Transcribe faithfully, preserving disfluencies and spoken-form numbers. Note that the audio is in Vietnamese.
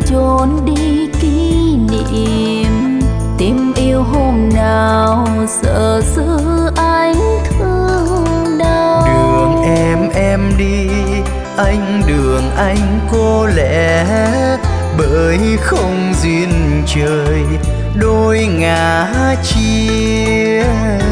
chôn đi kỷ niệm. Tìm yêu hôm nào sợ xưa anh thương đau. Đường em em đi, anh đường anh cô lẻ, bởi không duyên trời đôi ngã chia.